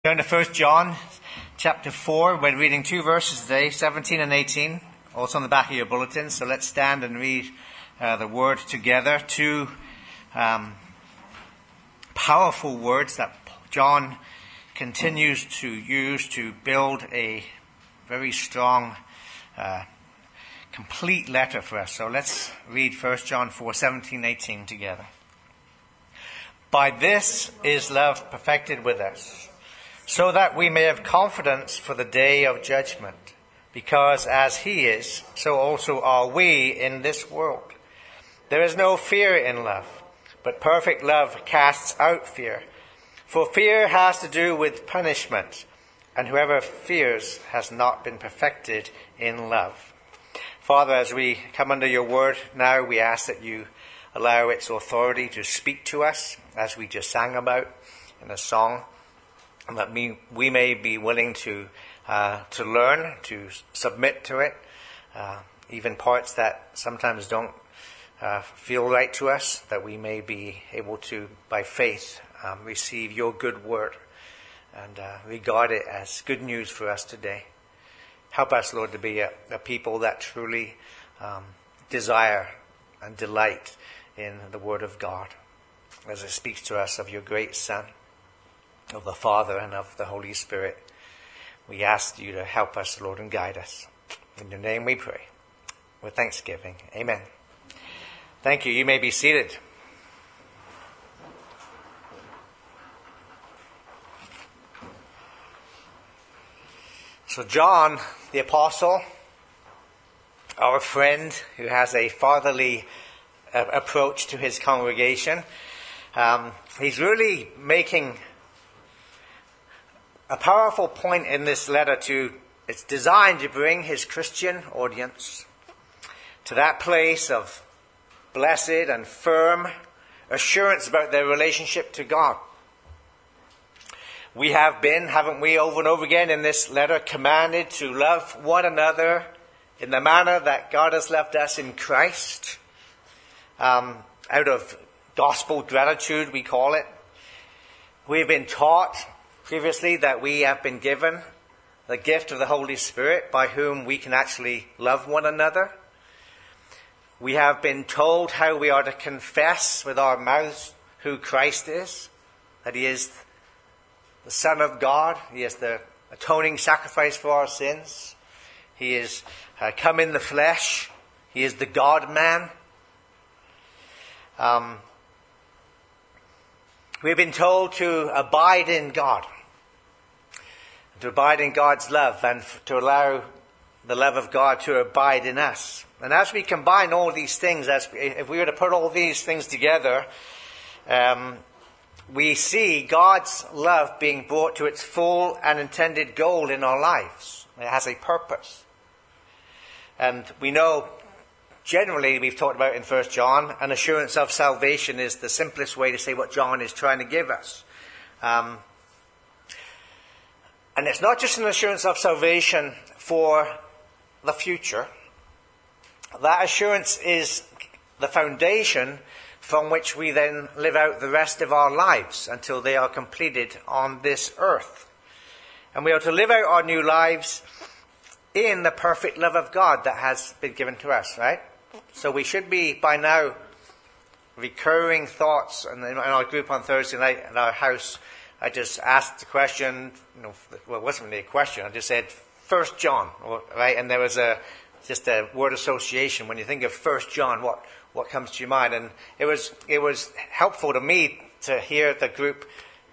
Turn to 1 John chapter 4. We're reading two verses today, 17 and 18, also on the back of your bulletin. So let's stand and read the word together. Two powerful words that John continues to use to build a very strong, complete letter for us. So let's read 1 John 4, 17, 18 together. By this is love perfected with us, so that we may have confidence for the day of judgment, because as he is, so also are we in this world. There is no fear in love, but perfect love casts out fear. For fear has to do with punishment, and whoever fears has not been perfected in love. Father, as we come under your word now, we ask that you allow its authority to speak to us, as we just sang about in a song, and that we may be willing to learn, to submit to it, even parts that sometimes don't feel right to us, that we may be able to, by faith, receive your good word and regard it as good news for us today. Help us, Lord, to be a people that truly desire and delight in the word of God as it speaks to us of your great Son, of the Father and of the Holy Spirit. We ask you to help us, Lord, and guide us. In your name we pray, with thanksgiving. Amen. Thank you. You may be seated. So John, the apostle, our friend who has a fatherly approach to his congregation, he's really making a powerful point in this letter. It's designed to bring his Christian audience to that place of blessed and firm assurance about their relationship to God. We have been, haven't we, over and over again in this letter, commanded to love one another in the manner that God has loved us in Christ, out of gospel gratitude, we call it. We've been taught previously that we have been given the gift of the Holy Spirit by whom we can actually love one another. We have been told how we are to confess with our mouths who Christ is, that he is the Son of God, he is the atoning sacrifice for our sins, he is come in the flesh, he is the God-man. We've been told to abide in God, to abide in God's love, and to allow the love of God to abide in us. And as we combine all these things, if we were to put all these things together, we see God's love being brought to its full and intended goal in our lives. It has a purpose. And we know, generally, we've talked about in 1 John, an assurance of salvation is the simplest way to say what John is trying to give us. And it's not just an assurance of salvation for the future. That assurance is the foundation from which we then live out the rest of our lives until they are completed on this earth. And we are to live out our new lives in the perfect love of God that has been given to us, right? So we should be, by now, recurring thoughts. And in our group on Thursday night at our house, I just asked the question, well, it wasn't really a question, I just said, 1 John, right? And there was just a word association. When you think of 1 John, what comes to your mind? And it was helpful to me to hear the group,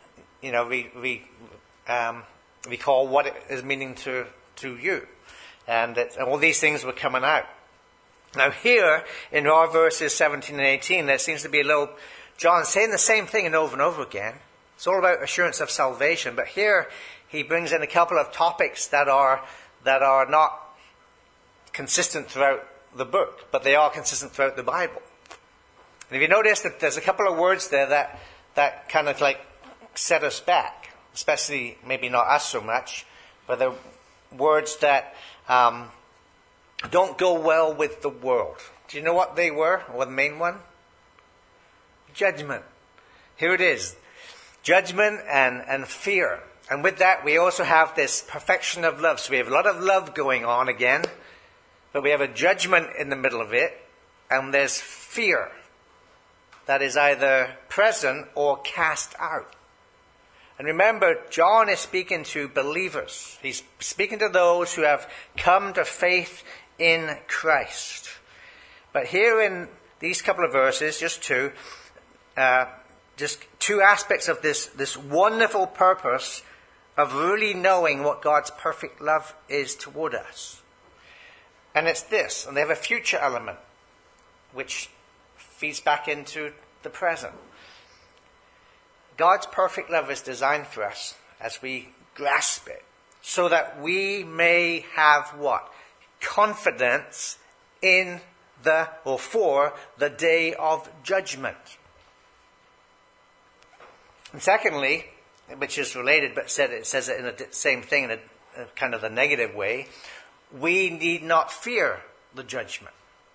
recall what it is meaning to you. And all these things were coming out. Now here, in our verses 17 and 18, there seems to be John saying the same thing over and over again. It's all about assurance of salvation. But here, he brings in a couple of topics that are not consistent throughout the book, but they are consistent throughout the Bible. And if you notice that there's a couple of words there that kind of like set us back, especially maybe not us so much, but they're words that don't go well with the world. Do you know what they were, or the main one? Judgment. Here it is. Judgment and fear. And with that, we also have this perfection of love. So we have a lot of love going on again, but we have a judgment in the middle of it, and there's fear that is either present or cast out. And remember, John is speaking to believers. He's speaking to those who have come to faith in Christ. But here in these couple of verses, just two aspects of this wonderful purpose of really knowing what God's perfect love is toward us. And it's this, and they have a future element, which feeds back into the present. God's perfect love is designed for us as we grasp it, so that we may have what? Confidence in for the day of judgment. And secondly, which is related, but it says it in the same thing in a kind of the negative way, we need not fear the judgment.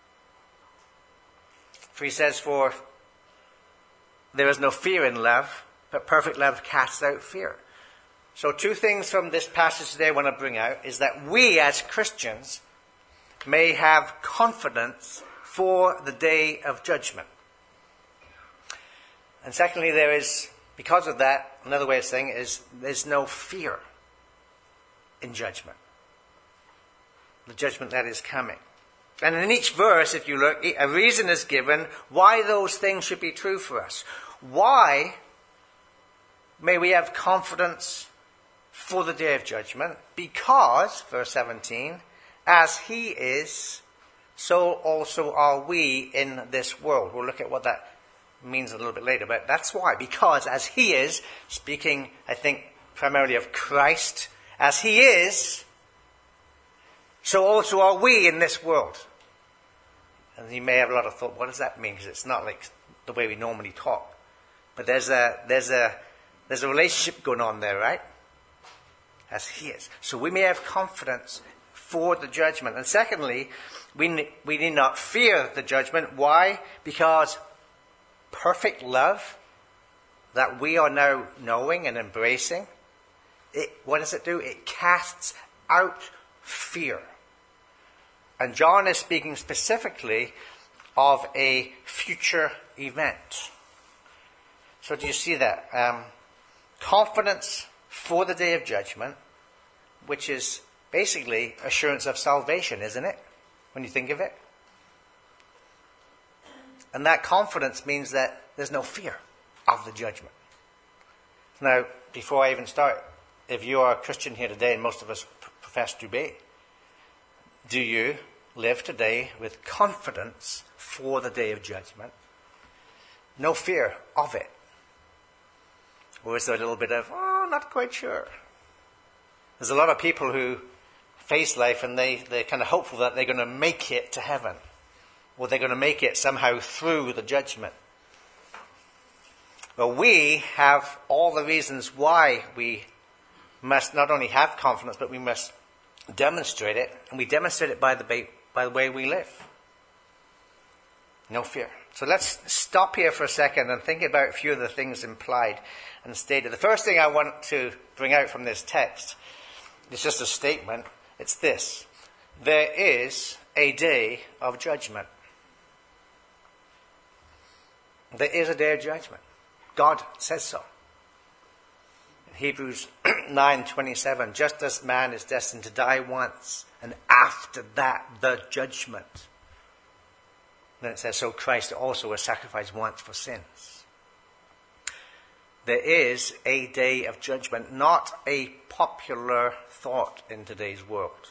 For he says, for there is no fear in love, but perfect love casts out fear. So two things from this passage today I want to bring out is that we as Christians may have confidence for the day of judgment. And secondly, there is, because of that, another way of saying it is there's no fear in judgment. The judgment that is coming. And in each verse, if you look, a reason is given why those things should be true for us. Why may we have confidence for the day of judgment? Because, verse 17, as he is, so also are we in this world. We'll look at what that means a little bit later, but that's why. Because as he is, speaking, I think, primarily of Christ, as he is, so also are we in this world. And you may have a lot of thought, what does that mean? Because it's not like the way we normally talk. But there's a relationship going on there, right? As he is. So we may have confidence for the judgment. And secondly, we need not fear the judgment. Why? Because perfect love that we are now knowing and embracing, what does it do? It casts out fear. And John is speaking specifically of a future event. So do you see that? Confidence for the day of judgment, which is basically assurance of salvation, isn't it? When you think of it. And that confidence means that there's no fear of the judgment. Now, before I even start, if you are a Christian here today, and most of us profess to be, do you live today with confidence for the day of judgment? No fear of it? Or is there a little bit of, not quite sure? There's a lot of people who face life and they're kind of hopeful that they're going to make it to heaven. Or they're going to make it somehow through the judgment. Well, we have all the reasons why we must not only have confidence, but we must demonstrate it. And we demonstrate it by the way we live. No fear. So let's stop here for a second and think about a few of the things implied and stated. The first thing I want to bring out from this text is just a statement. It's this. There is a day of judgment. There is a day of judgment. God says so. In Hebrews 9:27, just as man is destined to die once, and after that, the judgment. Then it says, so Christ also was sacrificed once for sins. There is a day of judgment, not a popular thought in today's world.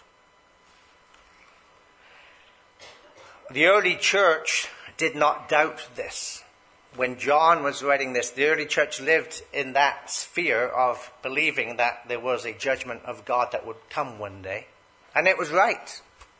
The early church did not doubt this. When John was writing this, the early church lived in that sphere of believing that there was a judgment of God that would come one day. And it was right.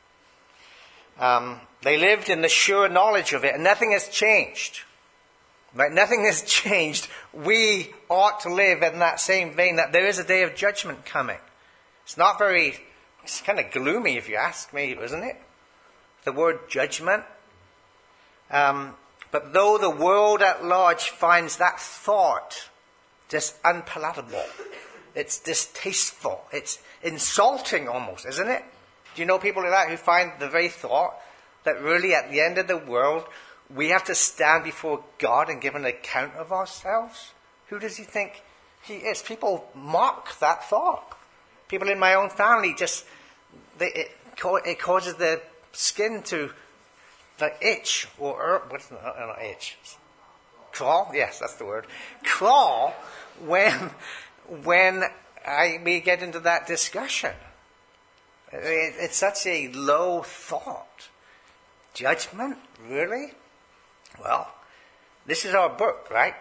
They lived in the sure knowledge of it, and nothing has changed. Right? Nothing has changed. We ought to live in that same vein, that there is a day of judgment coming. It's kind of gloomy if you ask me, isn't it? The word judgment. But though the world at large finds that thought just unpalatable, It's distasteful. It's insulting almost, isn't it? Do you know people like that who find the very thought that really at the end of the world, we have to stand before God and give an account of ourselves? Who does he think he is? People mock that thought. People in my own family it causes the skin to itch or what's not itch? Crawl? Yes, that's the word. Crawl when we get into that discussion. It's such a low thought. Judgment? Really? Well, this is our book, right?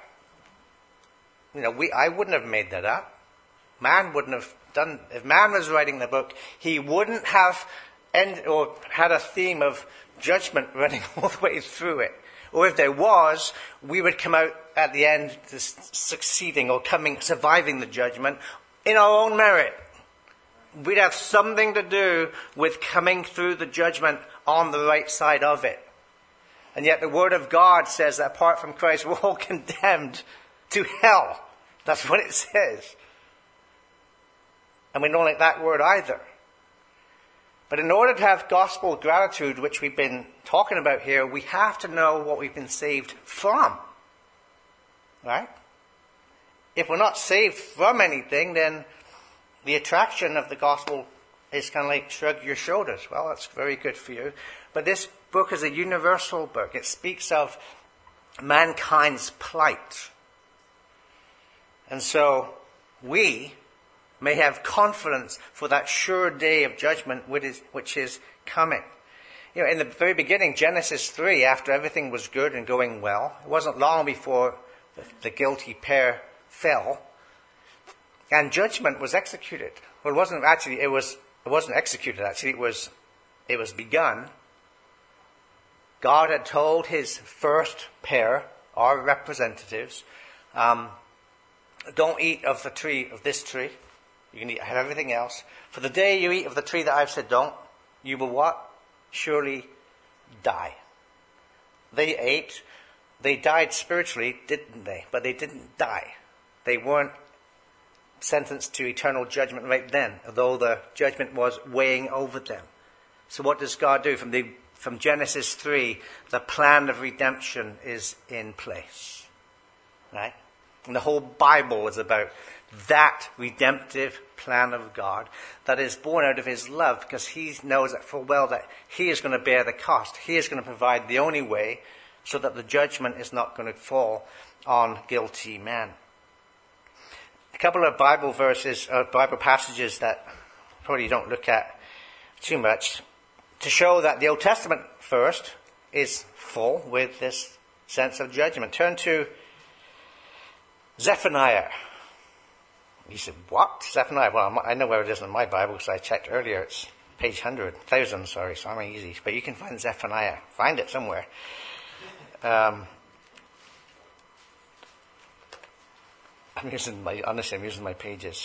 I wouldn't have made that up. Man wouldn't have done. If man was writing the book, he wouldn't have had a theme of judgment running all the way through it. Or if there was, we would come out at the end succeeding or surviving the judgment in our own merit. We'd have something to do with coming through the judgment on the right side of it. And yet the Word of God says that apart from Christ, we're all condemned to hell. That's what it says. And we don't like that word either. But in order to have gospel gratitude, which we've been talking about here, we have to know what we've been saved from. Right? If we're not saved from anything, then the attraction of the gospel is kind of like shrug your shoulders. Well, that's very good for you. But this book is a universal book. It speaks of mankind's plight. And so we may have confidence for that sure day of judgment which is coming. In the very beginning, Genesis 3, after everything was good and going well, it wasn't long before the guilty pair fell, and judgment was executed. Well, it wasn't executed actually, it was begun. God had told his first pair, our representatives, don't eat of this tree. You can eat everything else. For the day you eat of the tree that I've said don't, you will what? Surely die. They ate. They died spiritually, didn't they? But they didn't die. They weren't sentenced to eternal judgment right then, although the judgment was weighing over them. So what does God do? From Genesis 3, the plan of redemption is in place. Right? And the whole Bible is about that redemptive plan of God that is born out of his love, because he knows that full well that he is going to bear the cost. He is going to provide the only way so that the judgment is not going to fall on guilty men. A couple of Bible passages that probably don't look at too much to show that the Old Testament first is full with this sense of judgment. Turn to Zephaniah. You said, what? Zephaniah? Well, I know where it is in my Bible because I checked earlier. It's page 1,000, so I'm easy. But you can find Zephaniah. Find it somewhere. I'm using my pages.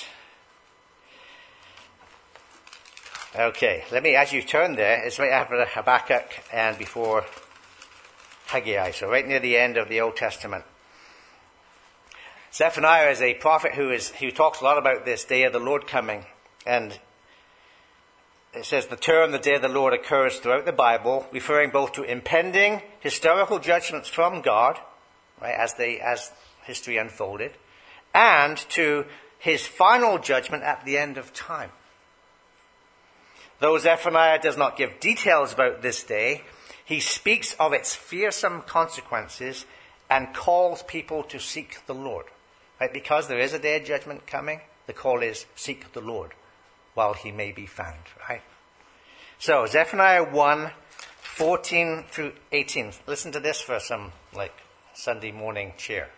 Okay, as you turn there, it's right after Habakkuk and before Haggai, so right near the end of the Old Testament. Zephaniah is a prophet who talks a lot about this day of the Lord coming. And it says the term the day of the Lord occurs throughout the Bible, referring both to impending historical judgments from God, right, as history unfolded, and to his final judgment at the end of time. Though Zephaniah does not give details about this day, he speaks of its fearsome consequences and calls people to seek the Lord. Right? Because there is a day of judgment coming, the call is seek the Lord while he may be found. Right? So Zephaniah 1, 14 through 18. Listen to this for some Sunday morning cheer.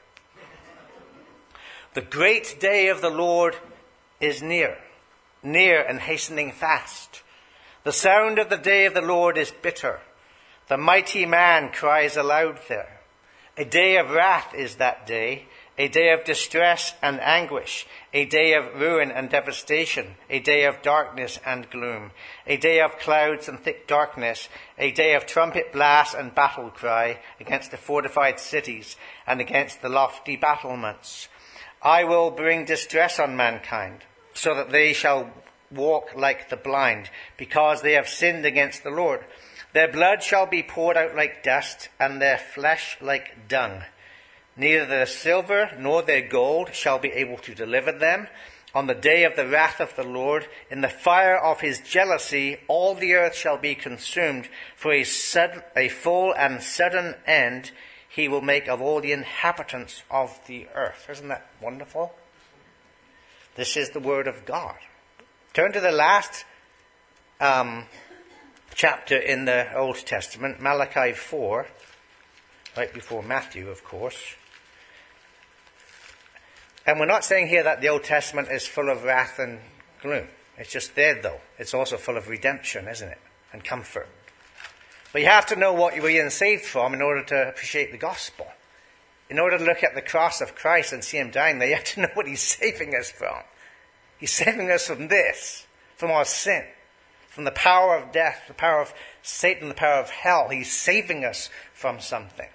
The great day of the Lord is near and hastening fast. The sound of the day of the Lord is bitter. The mighty man cries aloud there. A day of wrath is that day, a day of distress and anguish, a day of ruin and devastation, a day of darkness and gloom, a day of clouds and thick darkness, a day of trumpet blast and battle cry against the fortified cities and against the lofty battlements. I will bring distress on mankind, so that they shall walk like the blind, because they have sinned against the Lord. Their blood shall be poured out like dust, and their flesh like dung. Neither their silver nor their gold shall be able to deliver them. On the day of the wrath of the Lord, in the fire of his jealousy, all the earth shall be consumed. For a full and sudden end he will make of all the inhabitants of the earth. Isn't that wonderful? This is the word of God. Turn to the last chapter in the Old Testament, Malachi 4, right before Matthew, of course. And we're not saying here that the Old Testament is full of wrath and gloom. It's just there, though. It's also full of redemption, isn't it? And comfort. But you have to know what you were being saved from in order to appreciate the gospel. In order to look at the cross of Christ and see him dying there, you have to know what he's saving us from. He's saving us from this, from our sin, from the power of death, the power of Satan, the power of hell. He's saving us from something.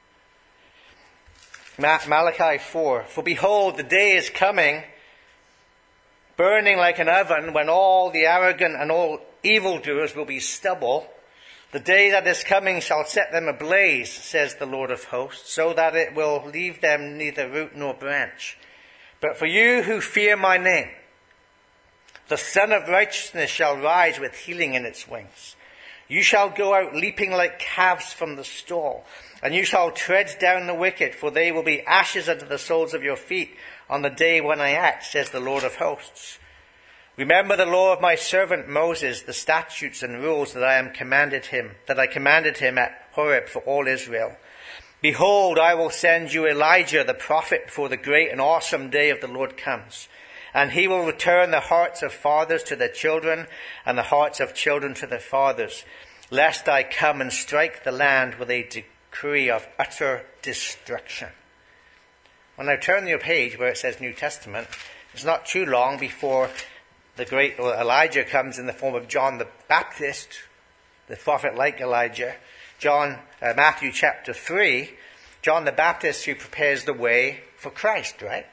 Malachi 4, for behold, the day is coming, burning like an oven, when all the arrogant and all evildoers will be stubble. The day that is coming shall set them ablaze, says the Lord of hosts, so that it will leave them neither root nor branch. But for you who fear my name, the Son of Righteousness shall rise with healing in its wings. You shall go out leaping like calves from the stall, and you shall tread down the wicked, for they will be ashes under the soles of your feet on the day when I act, says the Lord of hosts. Remember the law of my servant Moses, the statutes and rules that I commanded him at Horeb for all Israel. Behold, I will send you Elijah the prophet before the great and awesome day of the Lord comes. And he will return the hearts of fathers to their children, and the hearts of children to their fathers, lest I come and strike the land with a decree of utter destruction. When I turn your page where it says New Testament, it's not too long before the great Elijah comes in the form of John the Baptist, the prophet like Elijah. Matthew chapter 3, John the Baptist who prepares the way for Christ, right?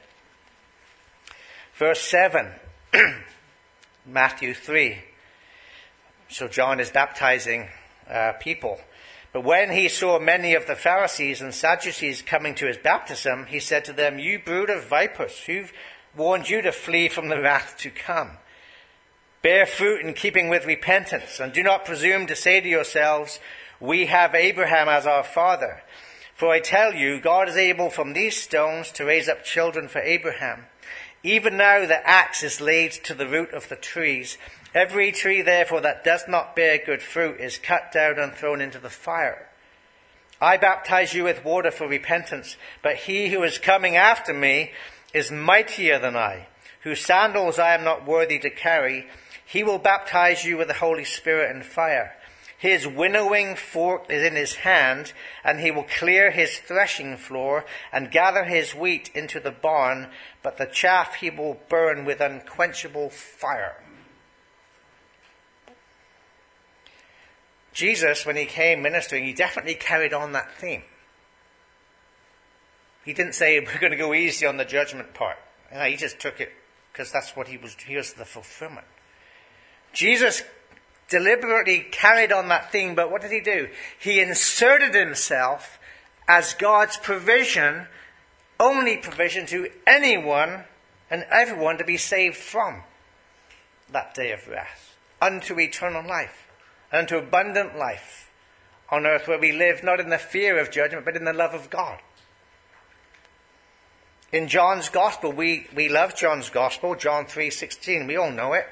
Verse 7, Matthew 3. So John is baptizing people. But when he saw many of the Pharisees and Sadducees coming to his baptism, he said to them, you brood of vipers, who warned you to flee from the wrath to come? Bear fruit in keeping with repentance, and do not presume to say to yourselves, we have Abraham as our father. For I tell you, God is able from these stones to raise up children for Abraham. Even now the axe is laid to the root of the trees. Every tree, therefore, that does not bear good fruit is cut down and thrown into the fire. I baptize you with water for repentance, but he who is coming after me is mightier than I, whose sandals I am not worthy to carry. He will baptize you with the Holy Spirit and fire. His winnowing fork is in his hand, and he will clear his threshing floor and gather his wheat into the barn, but the chaff he will burn with unquenchable fire. Jesus, when he came ministering, he definitely carried on that theme. He didn't say, we're going to go easy on the judgment part. No, he just took it because that's what he was the fulfillment. Jesus deliberately carried on that theme, but what did he do? He inserted himself as God's provision, only provision to anyone and everyone to be saved from that day of wrath, unto eternal life, unto abundant life on earth where we live not in the fear of judgment, but in the love of God. In John's Gospel, we love John's Gospel, John 3:16, we all know it.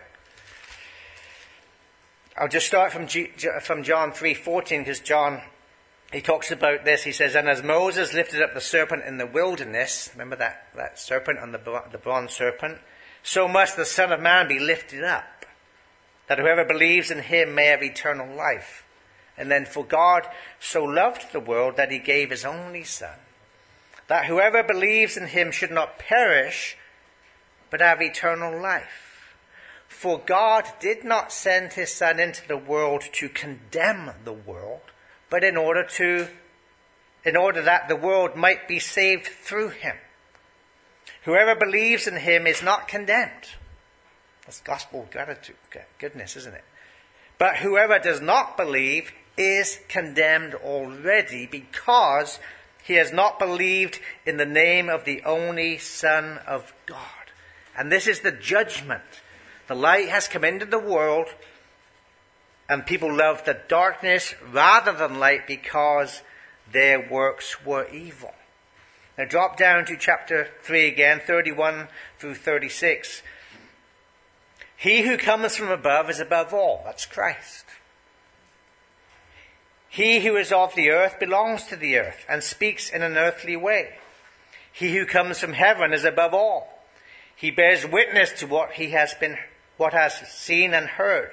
I'll just start from John 3:14, because John, he talks about this. He says, and as Moses lifted up the serpent in the wilderness, remember that serpent on the bronze serpent, so must the Son of Man be lifted up, that whoever believes in him may have eternal life. And then, for God so loved the world that he gave his only Son, that whoever believes in him should not perish, but have eternal life. For God did not send his Son into the world to condemn the world, but in order that the world might be saved through him. Whoever believes in him is not condemned. That's gospel gratitude. Goodness, isn't it? But whoever does not believe is condemned already because he has not believed in the name of the only Son of God. And this is the judgment. The light has come into the world, and people love the darkness rather than light because their works were evil. Now drop down to chapter 3 again, 31 through 36. He who comes from above is above all. That's Christ. He who is of the earth belongs to the earth and speaks in an earthly way. He who comes from heaven is above all. He bears witness to what he has seen and heard,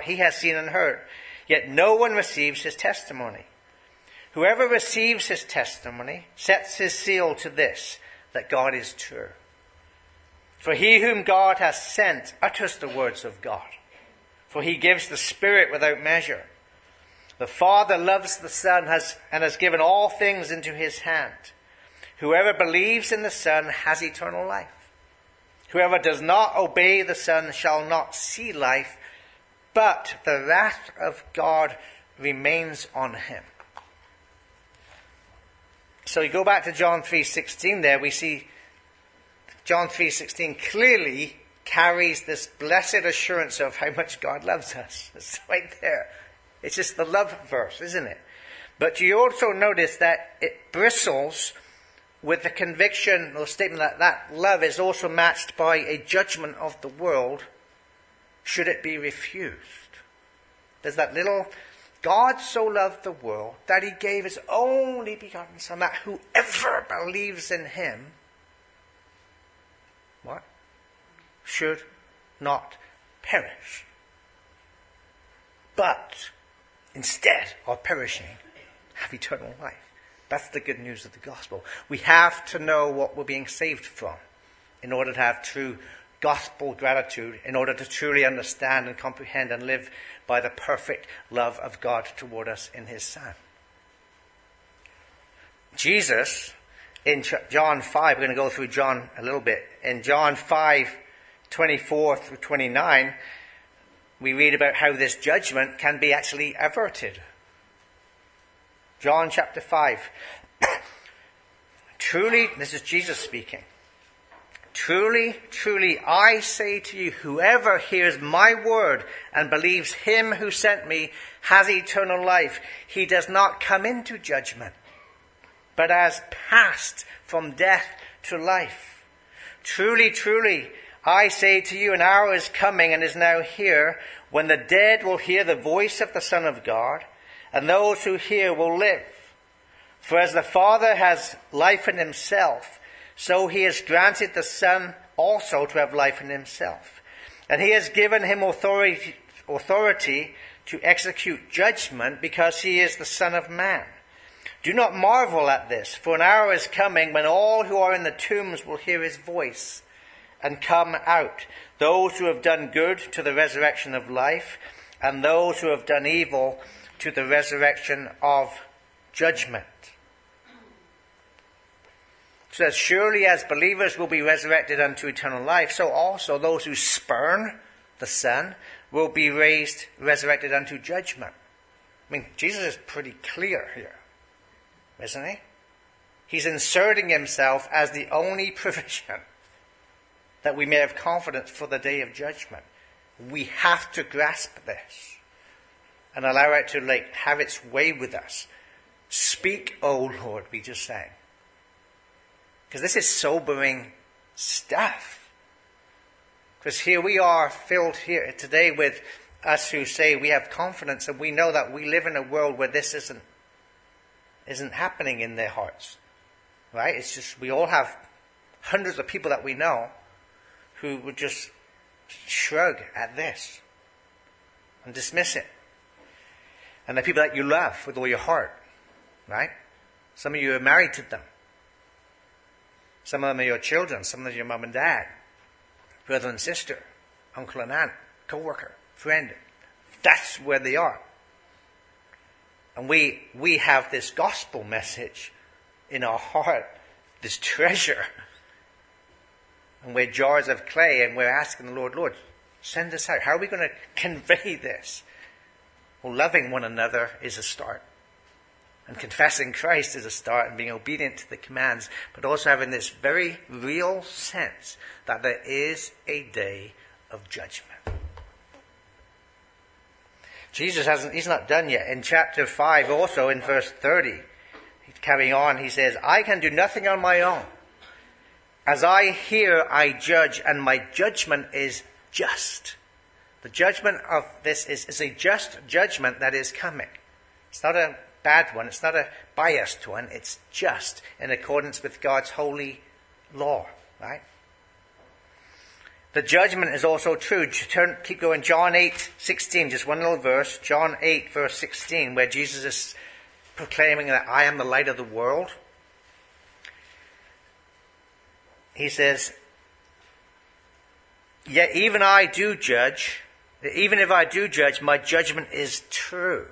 Yet no one receives his testimony. Whoever receives his testimony sets his seal to this, that God is true. For he whom God has sent utters the words of God. For he gives the Spirit without measure. The Father loves the Son and has given all things into his hand. Whoever believes in the Son has eternal life. Whoever does not obey the Son shall not see life, but the wrath of God remains on him. So we go back to John 3:16 there, we see John 3:16 clearly carries this blessed assurance of how much God loves us. It's right there. It's just the love verse, isn't it? But you also notice that it bristles with the conviction or statement that that love is also matched by a judgment of the world should it be refused. There's that little, God so loved the world that he gave his only begotten Son, that whoever believes in him, what? Should not perish, but instead of perishing, have eternal life. That's the good news of the gospel. We have to know what we're being saved from in order to have true gospel gratitude, in order to truly understand and comprehend and live by the perfect love of God toward us in his Son. Jesus, in John 5, we're going to go through John a little bit. In John 5:24 through 29, we read about how this judgment can be actually averted. John chapter 5. Truly, this is Jesus speaking. Truly, truly, I say to you, whoever hears my word and believes him who sent me has eternal life. He does not come into judgment, but has passed from death to life. Truly, truly, I say to you, an hour is coming and is now here when the dead will hear the voice of the Son of God, and those who hear will live. For as the Father has life in himself, so he has granted the Son also to have life in himself. And he has given him authority to execute judgment because he is the Son of Man. Do not marvel at this, for an hour is coming when all who are in the tombs will hear his voice and come out. Those who have done good to the resurrection of life, and those who have done evil to the resurrection of judgment. So as surely as believers will be resurrected unto eternal life, so also those who spurn the Son will be resurrected unto judgment. I mean, Jesus is pretty clear here, isn't he? He's inserting himself as the only provision that we may have confidence for the day of judgment. We have to grasp this and allow it to have its way with us. Speak, O Lord, we just sang. Because this is sobering stuff. Because here we are filled here today with us who say we have confidence and we know that we live in a world where this isn't happening in their hearts. Right? It's just we all have hundreds of people that we know who would just shrug at this and dismiss it. And the people that you love with all your heart. Right? Some of you are married to them. Some of them are your children. Some of them are your mum and dad. Brother and sister. Uncle and aunt. Co-worker. Friend. That's where they are. And we have this gospel message in our heart. This treasure. And we're jars of clay, and we're asking the Lord, Lord, send us out. How are we going to convey this? Well, loving one another is a start. And confessing Christ is a start, and being obedient to the commands, but also having this very real sense that there is a day of judgment. He's not done yet. In chapter 5, also in verse 30, carrying on, he says, I can do nothing on my own. As I hear, I judge, and my judgment is just. The judgment of this is a just judgment that is coming. It's not a bad one. It's not a biased one. It's just in accordance with God's holy law, right? The judgment is also true. Keep going. John 8:16, just one little verse. John 8, verse 16, where Jesus is proclaiming that I am the light of the world. He says, yet even I do judge. Even if I do judge, my judgment is true.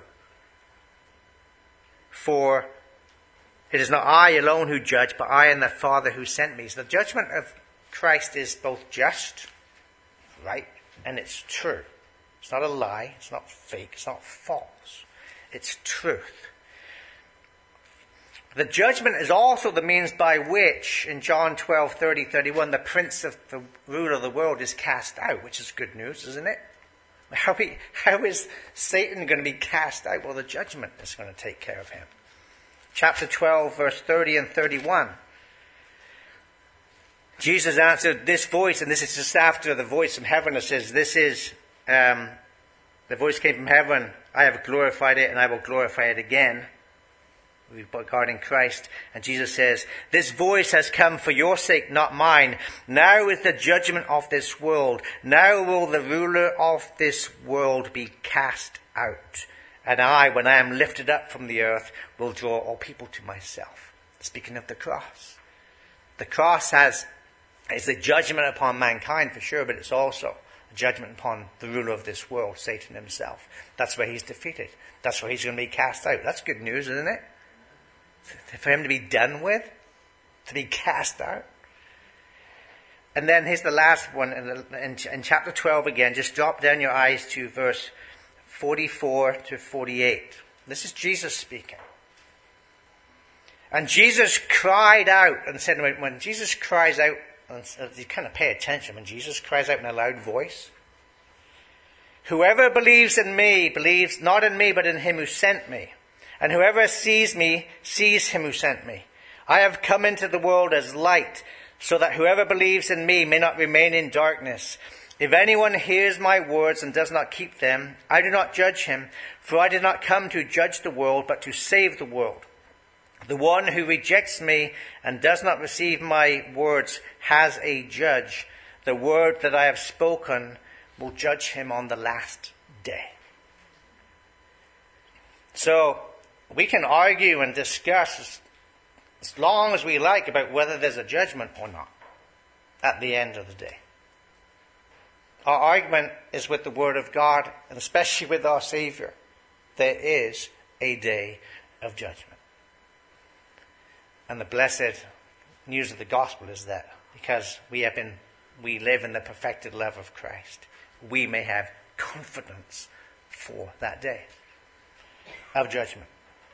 For it is not I alone who judge, but I and the Father who sent me. So the judgment of Christ is both just, right, and it's true. It's not a lie. It's not fake. It's not false. It's truth. The judgment is also the means by which, in John 12:30-31, the prince of the ruler of the world is cast out, which is good news, isn't it? How is Satan going to be cast out? Well, the judgment is going to take care of him. Chapter 12, verse 30 and 31. Jesus answered, this voice, and this is just after the voice from heaven that says, the voice came from heaven, I have glorified it and I will glorify it again. Regarding Christ. And Jesus says, this voice has come for your sake, not mine. Now is the judgment of this world. Now will the ruler of this world be cast out. And I, when I am lifted up from the earth, will draw all people to myself. Speaking of the cross. The cross is a judgment upon mankind for sure, but it's also a judgment upon the ruler of this world, Satan himself. That's where he's defeated. That's where he's going to be cast out. That's good news, isn't it? For him to be done with, to be cast out. And then here's the last one in chapter 12 again. Just drop down your eyes to verse 44-48. This is Jesus speaking. And Jesus cried out and said, when Jesus cries out, you kind of pay attention when Jesus cries out in a loud voice. Whoever believes in me believes not in me but in him who sent me. And whoever sees me, sees him who sent me. I have come into the world as light, so that whoever believes in me may not remain in darkness. If anyone hears my words and does not keep them, I do not judge him, for I did not come to judge the world, but to save the world. The one who rejects me and does not receive my words has a judge. The word that I have spoken will judge him on the last day. So, we can argue and discuss as long as we like about whether there's a judgment or not at the end of the day. Our argument is with the Word of God, and especially with our Savior. There is a day of judgment. And the blessed news of the gospel is that because we live in the perfected love of Christ, we may have confidence for that day of judgment.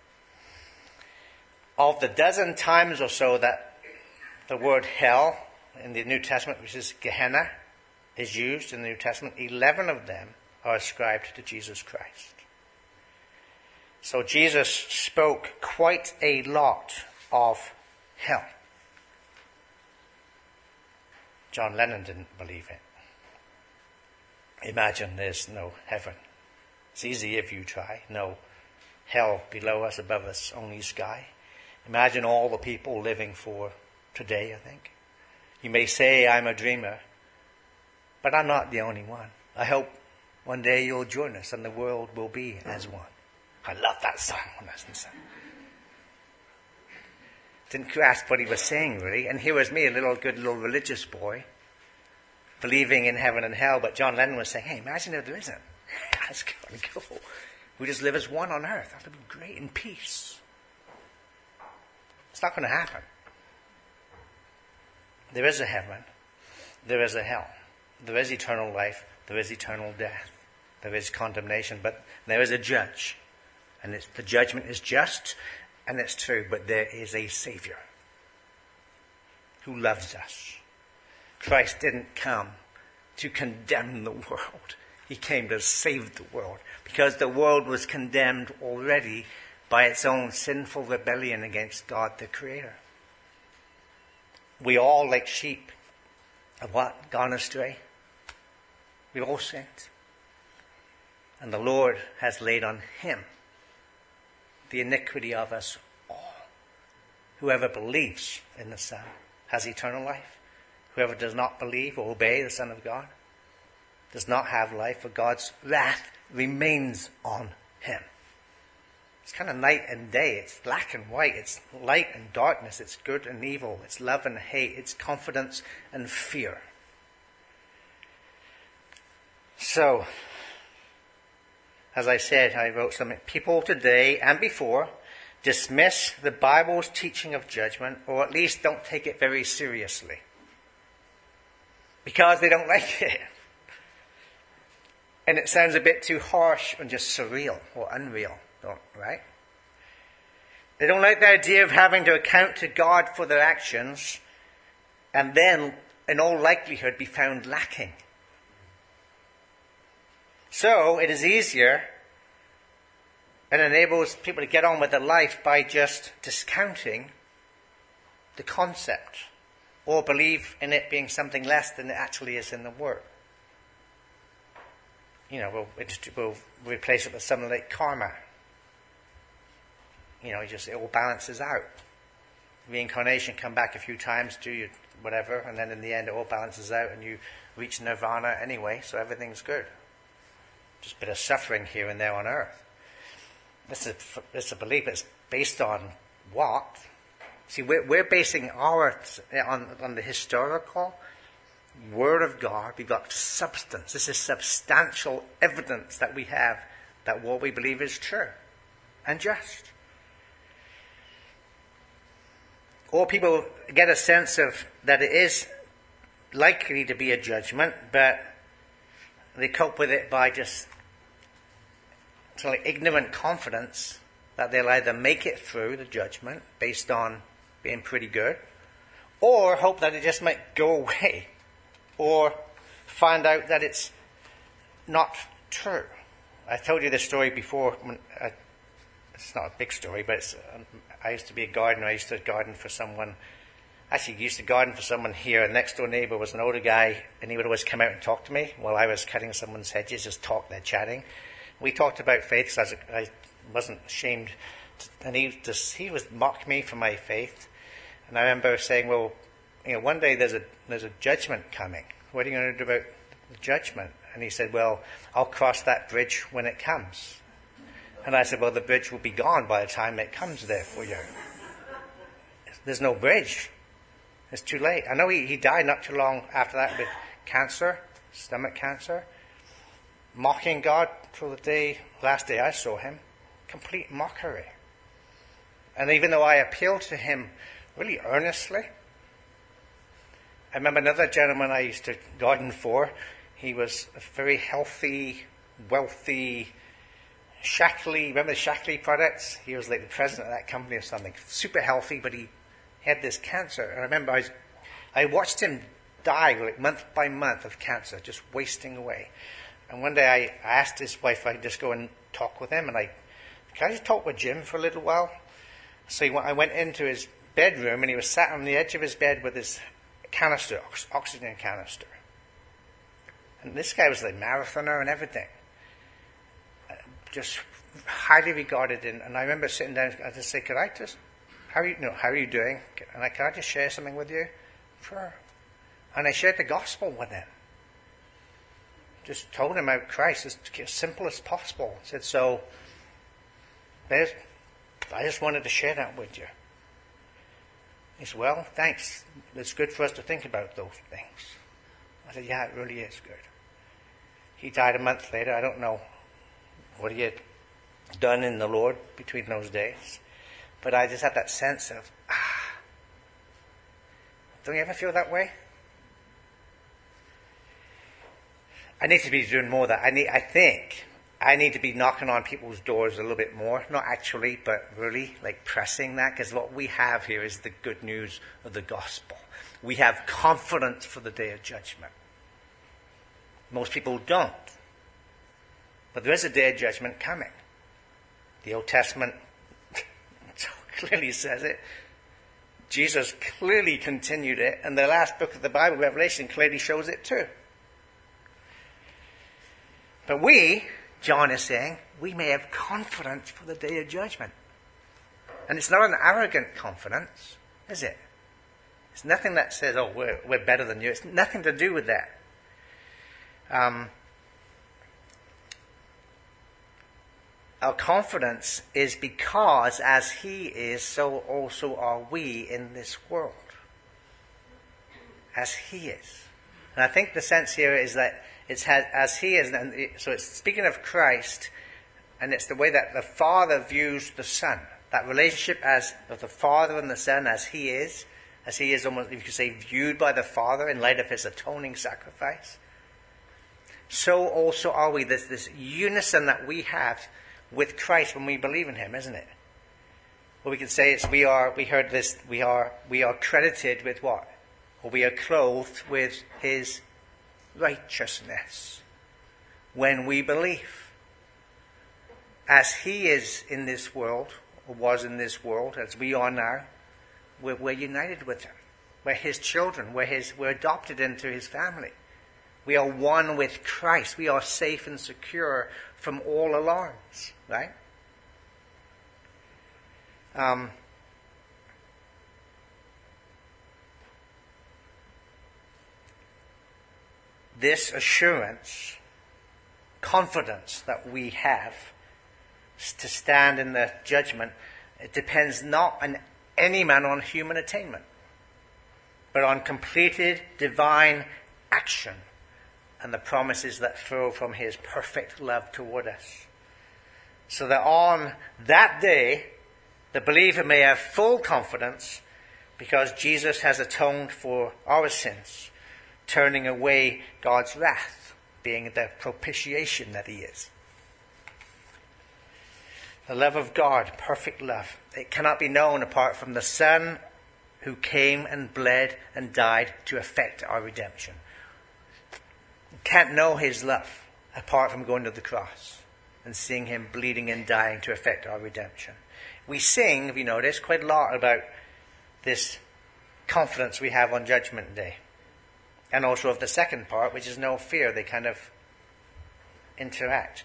Of the dozen times or so that the word hell in the New Testament, which is Gehenna, is used in the New Testament, 11 of them are ascribed to Jesus Christ. So Jesus spoke quite a lot of hell. John Lennon didn't believe it. Imagine there's no heaven. It's easy if you try. No hell below us, above us, only sky. Imagine all the people living for today, I think. You may say I'm a dreamer, but I'm not the only one. I hope one day you'll join us and the world will be as one. I love that song when I was in song. Didn't grasp what he was saying really. And here was me, a good little religious boy, believing in heaven and hell. But John Lennon was saying, hey, imagine if there isn't. That's going to go. We just live as one on earth. That would be great, in peace. It's not going to happen. There is a heaven. there is a hell. There is eternal life. There is eternal death. There is condemnation. But there is a judge. And the judgment is just and it's true. But there is a Savior who loves us. Christ didn't come to condemn the world. He came to save the world. Because the world was condemned already by its own sinful rebellion against God the Creator. We all, like sheep, have what? Gone astray. We all sinned. And the Lord has laid on him the iniquity of us all. Whoever believes in the Son has eternal life. Whoever does not believe or obey the Son of God does not have life, for God's wrath remains on him. It's kind of night and day. It's black and white. It's light and darkness. It's good and evil. It's love and hate. It's confidence and fear. So, as I said, I wrote something. People today and before dismiss the Bible's teaching of judgment, or at least don't take it very seriously, because they don't like it. And it sounds a bit too harsh and just surreal or unreal, right? They don't like the idea of having to account to God for their actions and then, in all likelihood, be found lacking. So, it is easier and enables people to get on with their life by just discounting the concept or believe in it being something less than it actually is in the Word. You know, we'll replace it with something like karma. You know, it all balances out. Reincarnation, come back a few times, do you whatever, and then in the end it all balances out and you reach nirvana anyway, so everything's good. Just a bit of suffering here and there on earth. This is a belief that's based on what? See, we're basing ours on the historical Word of God. We've got substance. This is substantial evidence that we have that what we believe is true and just. Or people get a sense of that it is likely to be a judgment, but they cope with it by just sort of ignorant confidence that they'll either make it through the judgment based on being pretty good, or hope that it just might go away, or find out that it's not true. I told you this story before. It's not a big story, but I used to be a gardener. I used to garden for someone. Actually, used to garden for someone here. A next door neighbour was an older guy, and he would always come out and talk to me while I was cutting someone's hedges. Just talk, they're chatting. We talked about faith, because I wasn't ashamed. And he was mock me for my faith. And I remember saying, well, you know, one day there's a judgment coming. What are you going to do about the judgment? And he said, well, I'll cross that bridge when it comes. And I said, well, the bridge will be gone by the time it comes there for you. There's no bridge. It's too late. I know he died not too long after that with cancer, stomach cancer. Mocking God till the last day I saw him. Complete mockery. And even though I appealed to him really earnestly, I remember another gentleman I used to garden for. He was a very healthy, wealthy, Shaklee. Remember the Shaklee products? He was like the president of that company or something. Super healthy, but he had this cancer. And I remember I watched him die like month by month of cancer, just wasting away. And one day I asked his wife if I could just go and talk with him. And can I just talk with Jim for a little while? So I went into his bedroom, and he was sat on the edge of his bed with his canister, oxygen canister. And this guy was a marathoner and everything. Just highly regarded. And I remember sitting down, I just said, how are you doing? And can I just share something with you? Sure. And I shared the gospel with him. Just told him about Christ as simple as possible. I said, so, I just wanted to share that with you. He said, well, thanks. It's good for us to think about those things. I said, yeah, it really is good. He died a month later. I don't know what he had done in the Lord between those days. But I just had that sense of, don't you ever feel that way? I need to be doing more of that. I think I need to be knocking on people's doors a little bit more. Not actually, but really, like pressing that. Because what we have here is the good news of the gospel. We have confidence for the day of judgment. Most people don't. But there is a day of judgment coming. The Old Testament so clearly says it. Jesus clearly continued it. And the last book of the Bible, Revelation, clearly shows it too. But we, John is saying, we may have confidence for the day of judgment. And it's not an arrogant confidence, is it? It's nothing that says, oh, we're better than you. It's nothing to do with that. Our confidence is because as he is, so also are we in this world. As he is. And I think the sense here is that it's as he is, and so it's speaking of Christ, and it's the way that the Father views the Son. That relationship as of the Father and the Son as he is almost, if you could say, viewed by the Father in light of his atoning sacrifice. So also are we. There's this unison that we have with Christ when we believe in him, isn't it? What we can say is we are credited with what? Or we are clothed with his righteousness when we believe. As he is in this world, or was in this world, as we are now, we're united with him. We're his children. We're adopted into his family. We are one with Christ. We are safe and secure from all alarms, right? This assurance, confidence that we have to stand in the judgment, it depends not on any man on human attainment, but on completed divine action and the promises that flow from his perfect love toward us. So that on that day, the believer may have full confidence because Jesus has atoned for our sins, turning away God's wrath, being the propitiation that he is. The love of God, perfect love, it cannot be known apart from the Son who came and bled and died to effect our redemption. You can't know his love apart from going to the cross and seeing him bleeding and dying to effect our redemption. We sing, if you notice, quite a lot about this confidence we have on Judgment Day. And also of the second part, which is no fear. They kind of interact.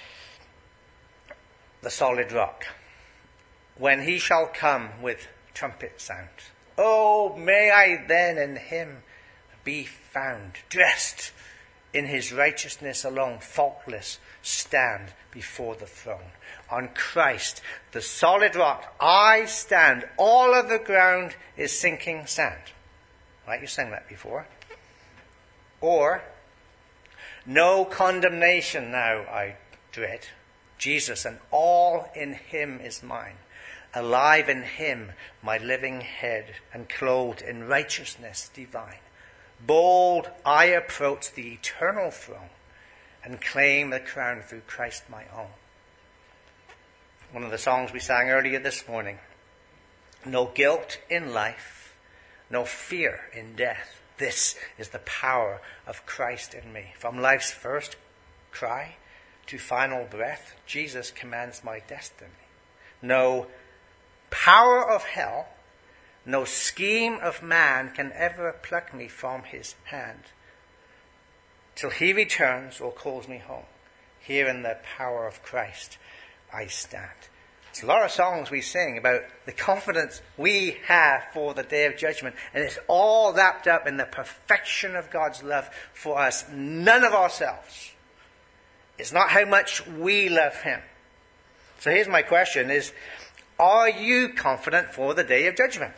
The solid rock. When he shall come with trumpet sound. Oh, may I then in him be found, dressed in his righteousness alone, faultless, stand before the throne. On Christ, the solid rock, I stand. All of the ground is sinking sand. Right, you sang that before. Or, no condemnation now I dread. Jesus, and all in him is mine. Alive in him, my living head, and clothed in righteousness divine. Bold, I approach the eternal throne, and claim the crown through Christ my own. One of the songs we sang earlier this morning. No guilt in life, no fear in death. This is the power of Christ in me. From life's first cry to final breath, Jesus commands my destiny. No power of hell, no scheme of man can ever pluck me from his hand. Till he returns or calls me home, here in the power of Christ I stand. It's a lot of songs we sing about the confidence we have for the day of judgment. And it's all wrapped up in the perfection of God's love for us. None of ourselves. It's not how much we love him. So here's my question is, are you confident for the day of judgment?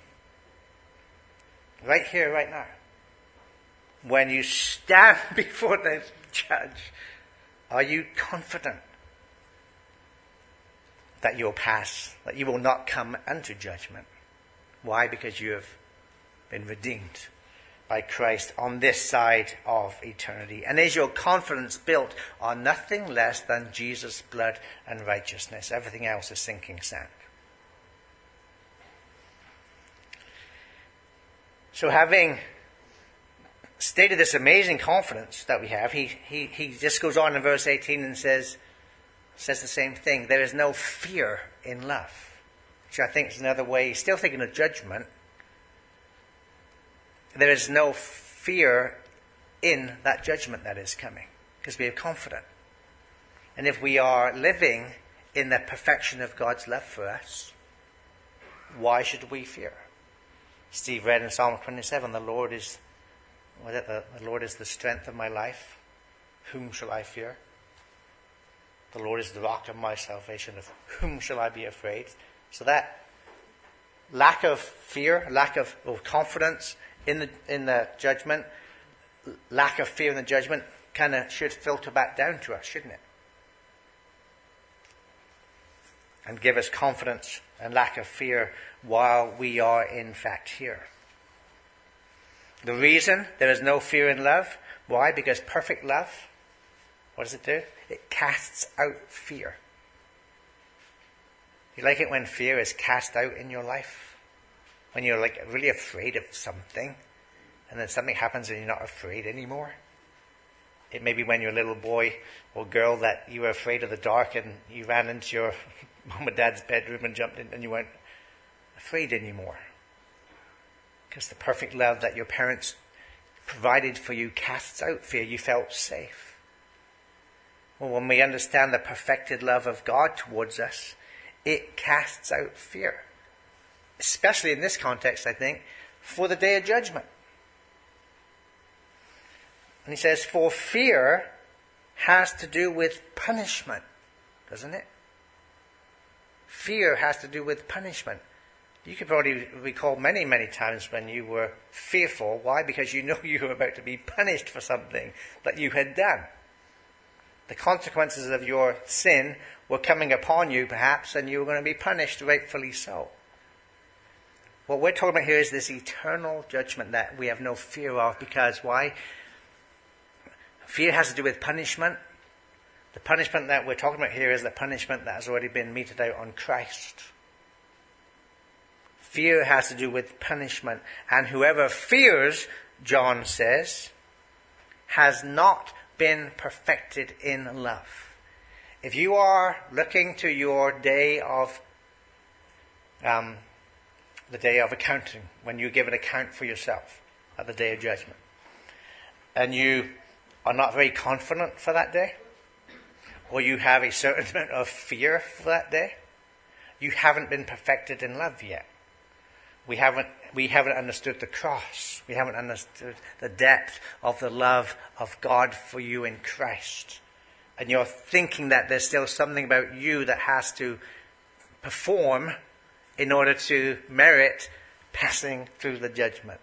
Right here, right now. When you stand before the judge, are you confident that you'll pass, that you will not come unto judgment? Why? Because you have been redeemed by Christ on this side of eternity? And is your confidence built on nothing less than Jesus' blood and righteousness? Everything else is sinking sand. So having stated this amazing confidence that we have, he just goes on in verse 18 and says the same thing. There is no fear in love, which I think is another way, still thinking of judgment. There is no fear in that judgment that is coming, because we are confident. And if we are living in the perfection of God's love for us, why should we fear? Steve read in Psalm 27, the Lord is the strength of my life. Whom shall I fear? The Lord is the rock of my salvation. Of whom shall I be afraid? So that lack of fear, lack of confidence in the judgment, lack of fear in the judgment, kind of should filter back down to us, shouldn't it? And give us confidence and lack of fear while we are in fact here. The reason there is no fear in love, why? Because perfect love, what does it do? It casts out fear. You like it when fear is cast out in your life? When you're like really afraid of something, and then something happens and you're not afraid anymore? It may be when you're a little boy or girl that you were afraid of the dark and you ran into your mom and dad's bedroom and jumped in and you weren't afraid anymore. Because the perfect love that your parents provided for you casts out fear. You felt safe. Well, when we understand the perfected love of God towards us, it casts out fear. Especially in this context, I think, for the day of judgment. And he says, for fear has to do with punishment, doesn't it? Fear has to do with punishment. You could probably recall many, many times when you were fearful. Why? Because you know you were about to be punished for something that you had done. The consequences of your sin were coming upon you, perhaps, and you were going to be punished, rightfully so. What we're talking about here is this eternal judgment that we have no fear of, because why? Fear has to do with punishment. The punishment that we're talking about here is the punishment that has already been meted out on Christ. Fear has to do with punishment. And whoever fears, John says, has not been perfected in love. If you are looking to your day of, the day of accounting, when you give an account for yourself at the day of judgment, and you are not very confident for that day, or you have a certain amount of fear for that day, you haven't been perfected in love yet. We haven't understood the cross. We haven't understood the depth of the love of God for you in Christ. And you're thinking that there's still something about you that has to perform in order to merit passing through the judgment.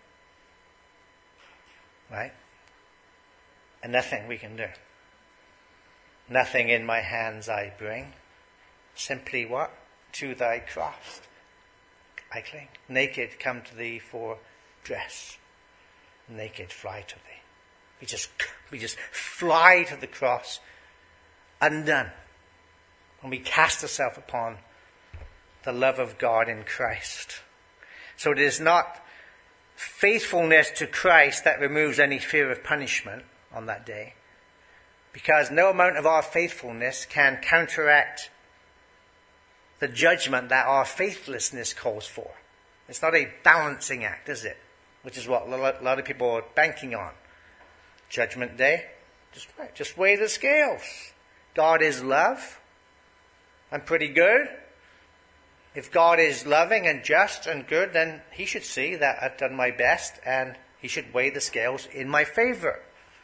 Right? And nothing we can do. Nothing in my hands I bring. Simply what? To thy cross I cling. Naked come to thee for dress. Naked fly to thee. We just fly to the cross undone. When we cast ourselves upon the love of God in Christ. So it is not faithfulness to Christ that removes any fear of punishment on that day. Because no amount of our faithfulness can counteract the judgment that our faithlessness calls for. It's not a balancing act, is it? Which is what a lot of people are banking on. Judgment day, just weigh the scales. God is love. I'm pretty good. If God is loving and just and good, then he should see that I've done my best and he should weigh the scales in my favor.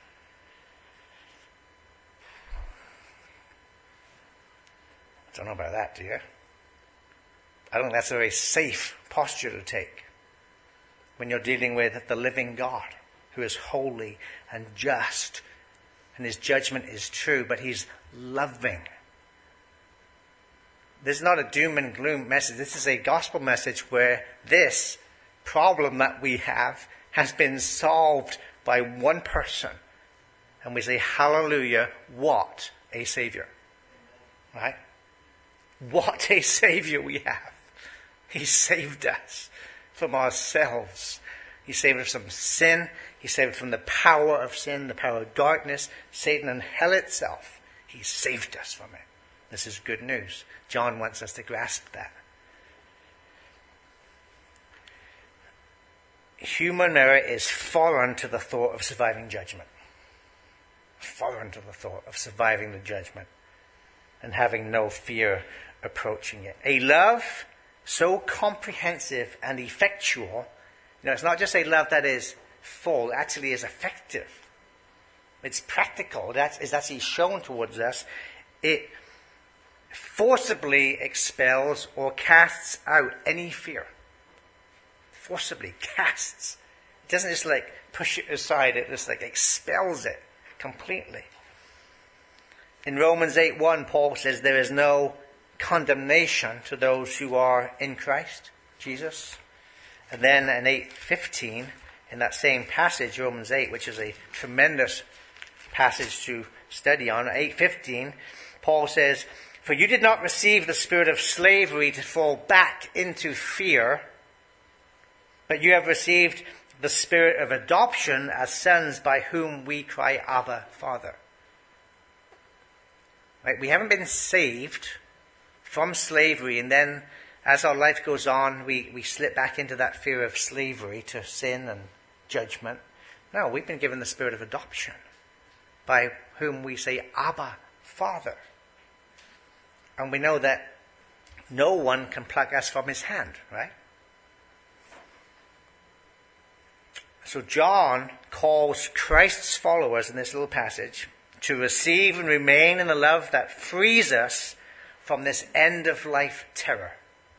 I don't know about that, do you? I don't think that's a very safe posture to take when you're dealing with the living God who is holy and just, and his judgment is true, but he's loving. This is not a doom and gloom message. This is a gospel message where this problem that we have has been solved by one person. And we say, hallelujah, what a Savior. Right? What a Savior we have. He saved us from ourselves. He saved us from sin. He saved us from the power of sin, the power of darkness, Satan and hell itself. He saved us from it. This is good news. John wants us to grasp that. Human merit is foreign to the thought of surviving judgment. Foreign to the thought of surviving the judgment and having no fear approaching it. A love so comprehensive and effectual, it's not just a love that is full, it actually is effective. It's practical. It's actually shown towards us. It forcibly expels or casts out any fear. Forcibly casts. It doesn't just push it aside, it just expels it completely. In Romans 8:1, Paul says there is no condemnation to those who are in Christ Jesus. And then in 8:15, in that same passage, Romans 8, which is a tremendous passage to study on, 8:15, Paul says, "For you did not receive the spirit of slavery to fall back into fear, but you have received the spirit of adoption as sons, by whom we cry, Abba, Father." Right? We haven't been saved from slavery, and then as our life goes on, we slip back into that fear of slavery to sin and judgment. No, we've been given the spirit of adoption, by whom we say, Abba, Father. And we know that no one can pluck us from his hand, right? So John calls Christ's followers in this little passage to receive and remain in the love that frees us from this end-of-life terror.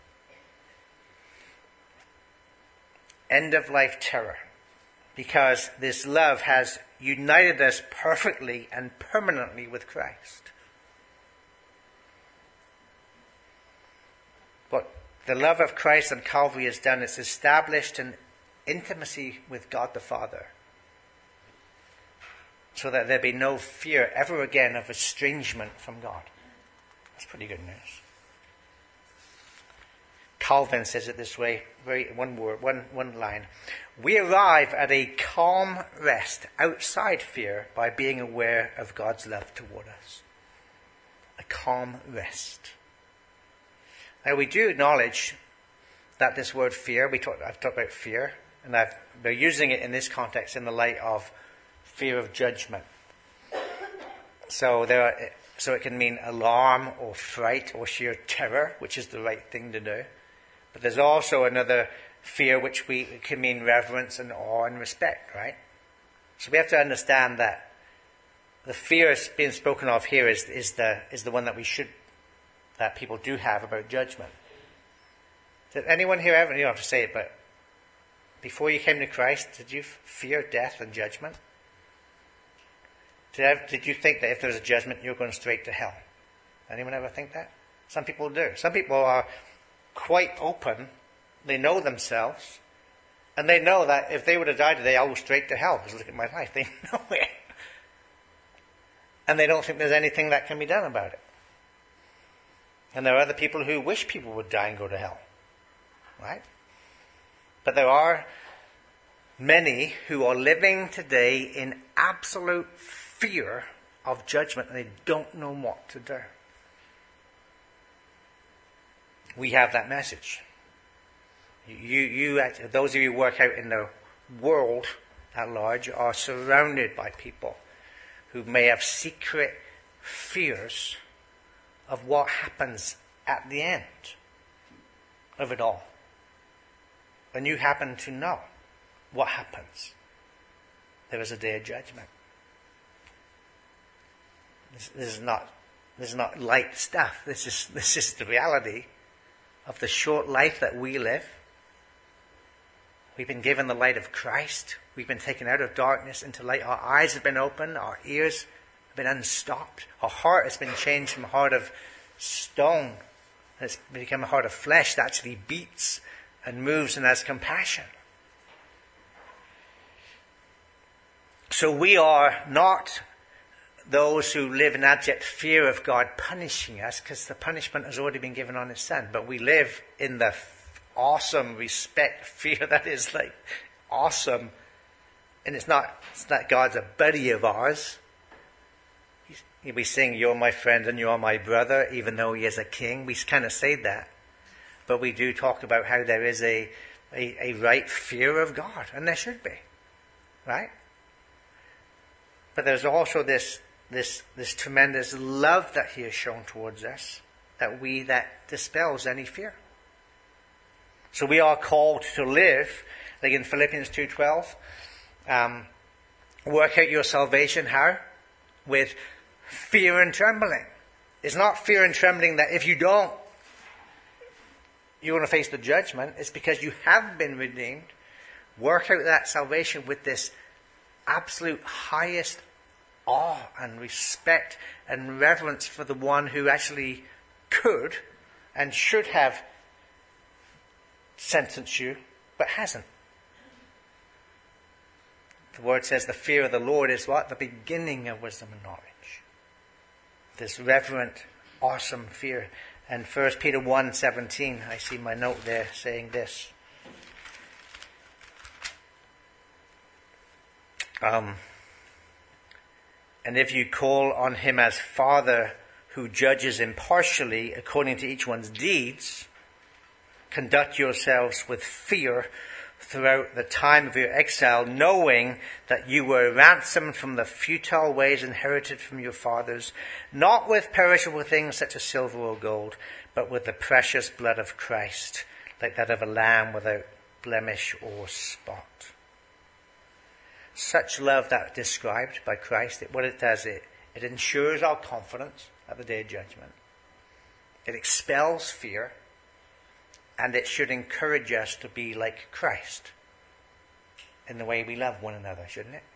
End-of-life terror. Because this love has united us perfectly and permanently with Christ. What the love of Christ on Calvary has done is established an intimacy with God the Father, so that there be no fear ever again of estrangement from God. That's pretty good news. Calvin says it this way, one line. We arrive at a calm rest outside fear by being aware of God's love toward us. A calm rest. Now we do acknowledge that this word fear, I've talked about fear, and we're using it in this context in the light of fear of judgment. So it can mean alarm or fright or sheer terror, which is the right thing to do. But there's also another fear which can mean reverence and awe and respect, right? So we have to understand that the fear being spoken of here is the one that people do have about judgment. Did anyone here ever, you don't have to say it, but before you came to Christ, did you fear death and judgment? Did you think that if there was a judgment, you were going straight to hell? Anyone ever think that? Some people do. Some people are quite open. They know themselves. And they know that if they would have died today, I'll go straight to hell. Because look at my life. They know it. And they don't think there's anything that can be done about it. And there are other people who wish people would die and go to hell. Right? But there are many who are living today in absolute fear of judgment, and they don't know what to do. We have that message. Those of you who work out in the world at large are surrounded by people who may have secret fears of what happens at the end of it all. And you happen to know what happens. There is a day of judgment. This is not light stuff. This is the reality of the short life that we live. We've been given the light of Christ. We've been taken out of darkness into light. Our eyes have been opened. Our ears have been unstopped. Our heart has been changed from a heart of stone. It's become a heart of flesh that actually beats and moves and has compassion. So we are not those who live in abject fear of God punishing us, because the punishment has already been given on his Son. But we live in the awesome respect, fear that is like awesome. And it's not God's a buddy of ours. We sing, "You're my friend and you're my brother," even though he is a king. We kind of say that. But we do talk about how there is a right fear of God. And there should be. Right? But there's also this tremendous love that he has shown towards us, that dispels any fear. So we are called to live, like in Philippians 2:12, work out your salvation, how? With fear and trembling. It's not fear and trembling that if you don't, you're going to face the judgment. It's because you have been redeemed. Work out that salvation with this absolute highest awe and respect and reverence for the one who actually could and should have sentenced you, but hasn't. The word says the fear of the Lord is what? The beginning of wisdom and knowledge. This reverent, awesome fear. And 1 Peter 1:17, I see my note there saying this. And if you call on him as Father who judges impartially according to each one's deeds, conduct yourselves with fear throughout the time of your exile, knowing that you were ransomed from the futile ways inherited from your fathers, not with perishable things such as silver or gold, but with the precious blood of Christ, like that of a lamb without blemish or spot. Such love that described by Christ, what it does, it ensures our confidence at the day of judgment. It expels fear. And it should encourage us to be like Christ in the way we love one another, shouldn't it?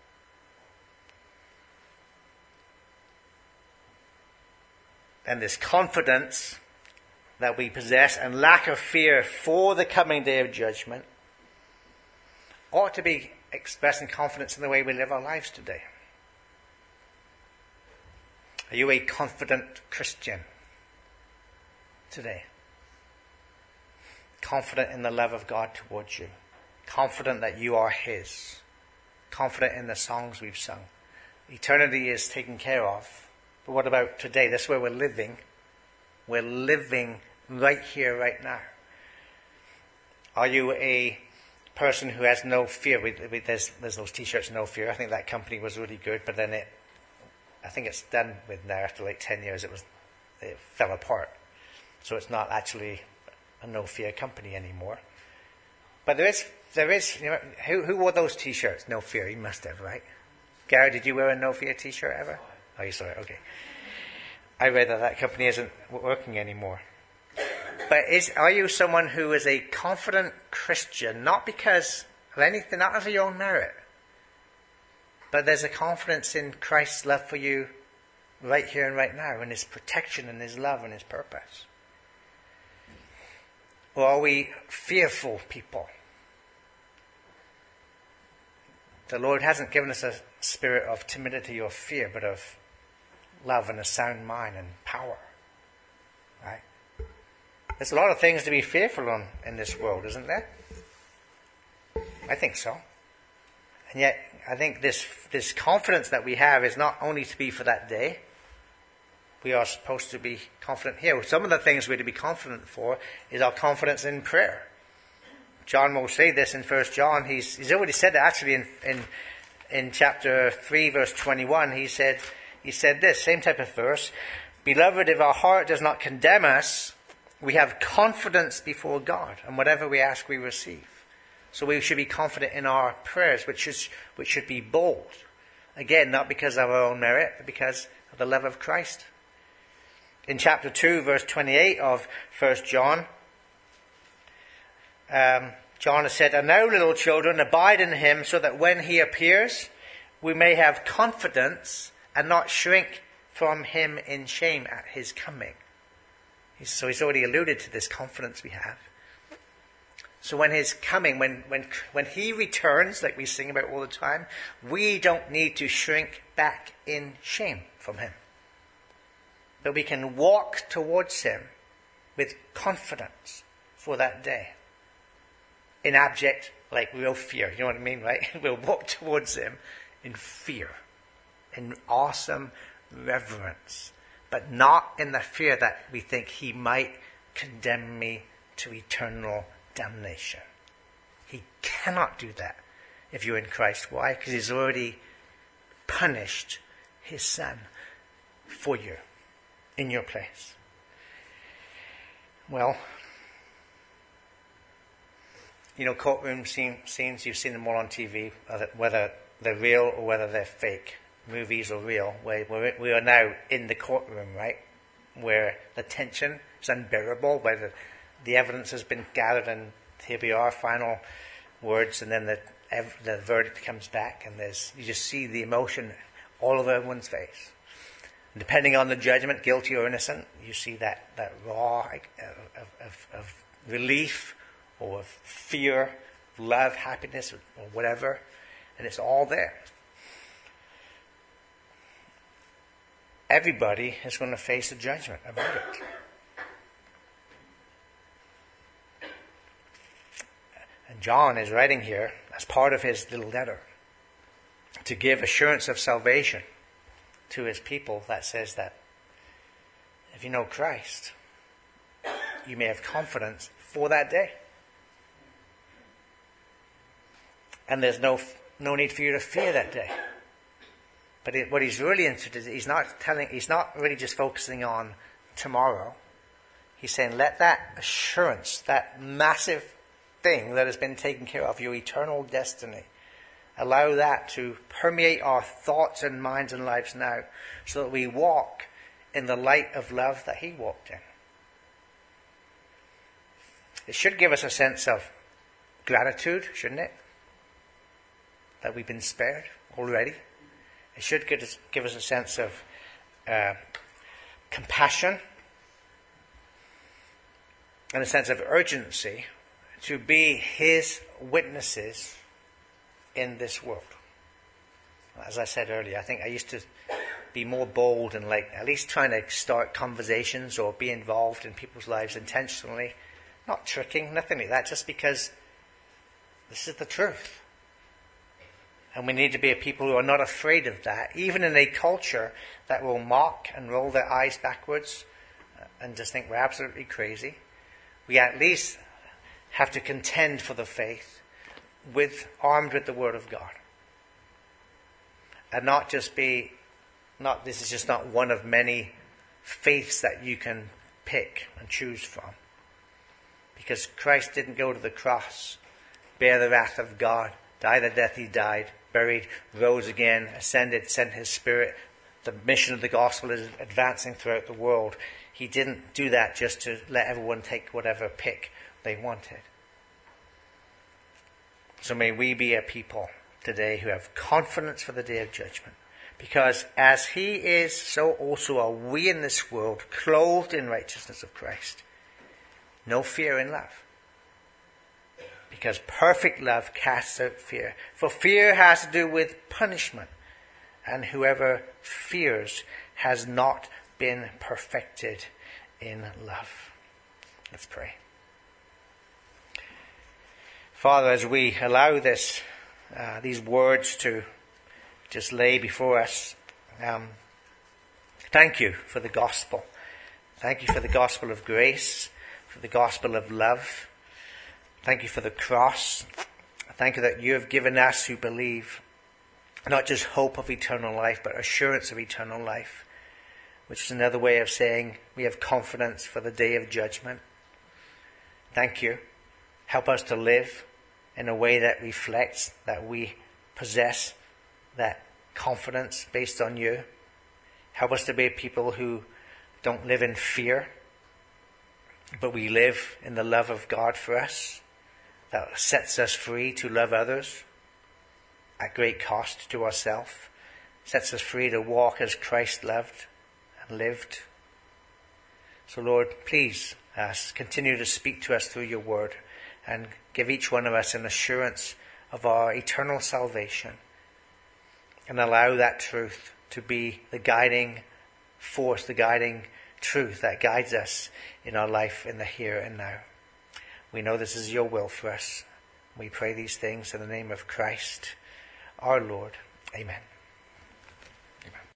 And this confidence that we possess and lack of fear for the coming day of judgment ought to be expressing confidence in the way we live our lives today. Are you a confident Christian today? Confident in the love of God towards you. Confident that you are his. Confident in the songs we've sung. Eternity is taken care of. But what about today? That's where we're living. We're living right here, right now. Are you a person who has no fear? There's those t-shirts, no fear. I think that company was really good, but then I think it's done with now. After like 10 years, it fell apart. So it's not actually a no fear company anymore. But there is, you know, who wore those t-shirts? No fear, you must have, right? Gary, did you wear a no fear t-shirt ever? Oh, you saw it, okay. I read that company isn't working anymore. But are you someone who is a confident Christian, not because of anything, not of your own merit, but there's a confidence in Christ's love for you right here and right now, and his protection and his love and his purpose? Or are we fearful people? The Lord hasn't given us a spirit of timidity or fear, but of love and a sound mind and power. Right? There's a lot of things to be fearful on in this world, isn't there? I think so. And yet, I think this confidence that we have is not only to be for that day. We are supposed to be confident here. Some of the things we're to be confident for is our confidence in prayer. John will say this in 1 John. He's already said that actually in chapter 3, verse 21. He said this, same type of verse. Beloved, if our heart does not condemn us, we have confidence before God, and whatever we ask, we receive. So we should be confident in our prayers, which should be bold. Again, not because of our own merit, but because of the love of Christ. In chapter 2, verse 28 of 1 John, John has said, "And now, little children, abide in him, so that when he appears, we may have confidence and not shrink from him in shame at his coming." So he's already alluded to this confidence we have. So when his coming, when he returns, like we sing about all the time, we don't need to shrink back in shame from him. But we can walk towards him with confidence for that day. In abject, like real fear. You know what I mean, right? We'll walk towards him in fear, in awesome reverence, but not in the fear that we think he might condemn me to eternal damnation. He cannot do that if you're in Christ. Why? Because he's already punished his son for you, in your place. Well, you know, courtroom scenes, you've seen them all on TV, whether they're real or whether they're fake, movies or real, where we are now in the courtroom, right? Where the tension is unbearable, where the evidence has been gathered and here we are, final words, and then the verdict comes back and you just see the emotion all over everyone's face. And depending on the judgment, guilty or innocent, you see that raw of relief or of fear, love, happiness, or whatever, and it's all there. Everybody is going to face the judgment about it. And John is writing here, as part of his little letter, to give assurance of salvation to his people that says that if you know Christ, you may have confidence for that day. And there's no need for you to fear that day. But what he's really interested in, he's not really just focusing on tomorrow. He's saying, let that assurance, that massive thing that has been taken care of, your eternal destiny, allow that to permeate our thoughts and minds and lives now, so that we walk in the light of love that he walked in. It should give us a sense of gratitude, shouldn't it? That we've been spared already. It should give us a sense of compassion and a sense of urgency to be his witnesses in this world. As I said earlier, I think I used to be more bold and at least trying to start conversations or be involved in people's lives intentionally. Not tricking, nothing like that, just because this is the truth. And we need to be a people who are not afraid of that, even in a culture that will mock and roll their eyes backwards and just think we're absolutely crazy. We at least have to contend for the faith armed with the Word of God. And this is just not one of many faiths that you can pick and choose from. Because Christ didn't go to the cross, bear the wrath of God, die the death he died, buried, rose again, ascended, sent his Spirit. The mission of the gospel is advancing throughout the world. He didn't do that just to let everyone take whatever pick they wanted. So may we be a people today who have confidence for the day of judgment. Because as he is, so also are we in this world, clothed in righteousness of Christ. No fear in love. Because perfect love casts out fear. For fear has to do with punishment. And whoever fears has not been perfected in love. Let's pray. Father, as we allow these words to just lay before us, thank you for the gospel. Thank you for the gospel of grace, for the gospel of love. Thank you for the cross. Thank you that you have given us who believe not just hope of eternal life, but assurance of eternal life, which is another way of saying we have confidence for the day of judgment. Thank you. Help us to live in a way that reflects that we possess that confidence based on you. Help us to be people who don't live in fear, but we live in the love of God for us, that sets us free to love others at great cost to ourselves, sets us free to walk as Christ loved and lived. So Lord, please continue to speak to us through your word and give each one of us an assurance of our eternal salvation, and allow that truth to be the guiding force, the guiding truth that guides us in our life in the here and now. We know this is your will for us. We pray these things in the name of Christ, our Lord. Amen.